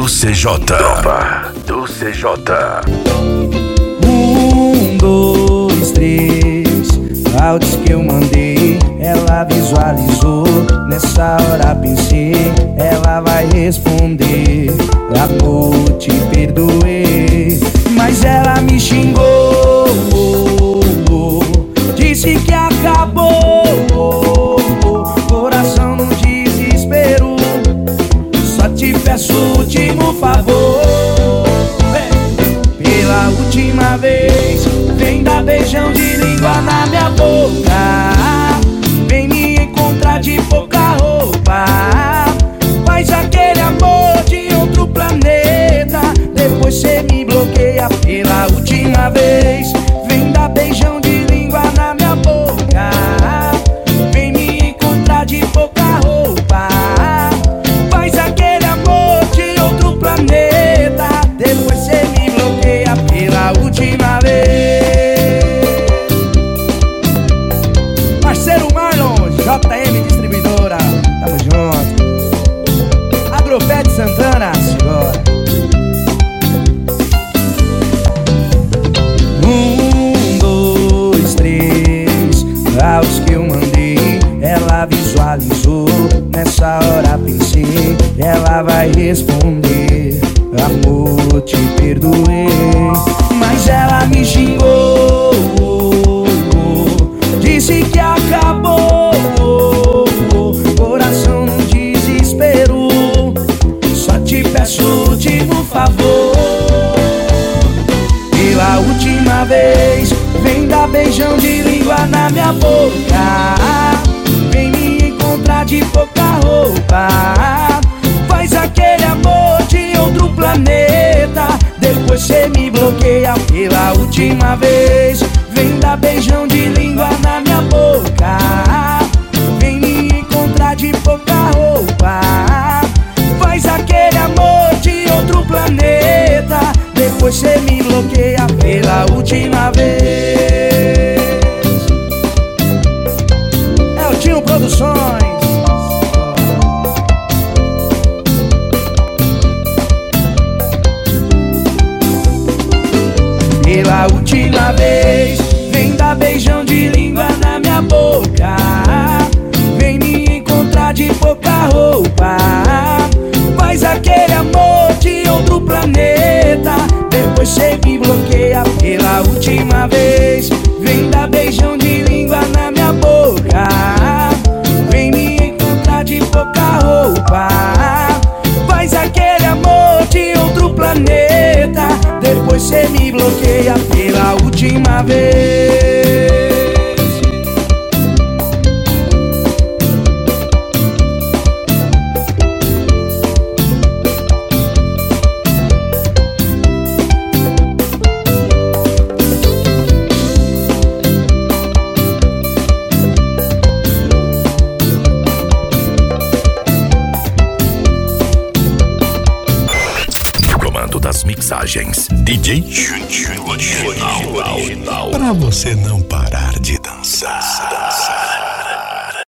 do CJ. Tropa do CJ. 1, 2, 3. Áudios que eu mandei, ela visualizou. Nessa hora pensei, ela vai responder. Amor, te perdoei, mas ela me xingou. Disse que acabou. Coração no desespero. Só te peço o último favor. Pela última vez, vem dar beijão de língua na minha boca. Vem me encontrar de pouca roupa. Faz aquele amor de outro planeta. Depois cê me bloqueia pela última vez. Vem dar beijão de língua na minha boca. Vem me encontrar de pouca roupa. Faz aquele amor de outro planeta. Depois cê me bloqueia pela última vez. Parceiro Marlon, JM Distribuidora, tamo junto. Agrofete Santana, agora. 1, 2, 3. Áudios que eu mandei, ela visualizou. Nessa hora pensei, ela vai responder. Amor, te perdoei, mas ela me xingou. Disse que acabou. Coração no desespero. Só te peço o último favor. Pela última vez, vem dar beijão de língua na minha boca. Vem me encontrar de pouca roupa. Faz aquele amor de outro planeta. Depois cê me bloqueia pela última vez. Vem dar beijão de língua na minha boca. Vem me encontrar de pouca roupa. Faz aquele amor de outro planeta. Depois cê me bloqueia pela última vez. É o Tinho Produções. Pela última vez, vem dar beijão de língua na minha boca. Vem me encontrar de pouca roupa. Faz aquele amor de outro planeta. Depois cê me bloqueia pela última vez. Vem dar beijão de língua na minha boca. Vem me encontrar de pouca roupa. Faz aquele amor de outro planeta. Depois cê me bloqueia pela última vez. Das mixagens DJ Chuchu Original, pra você não parar de dançar.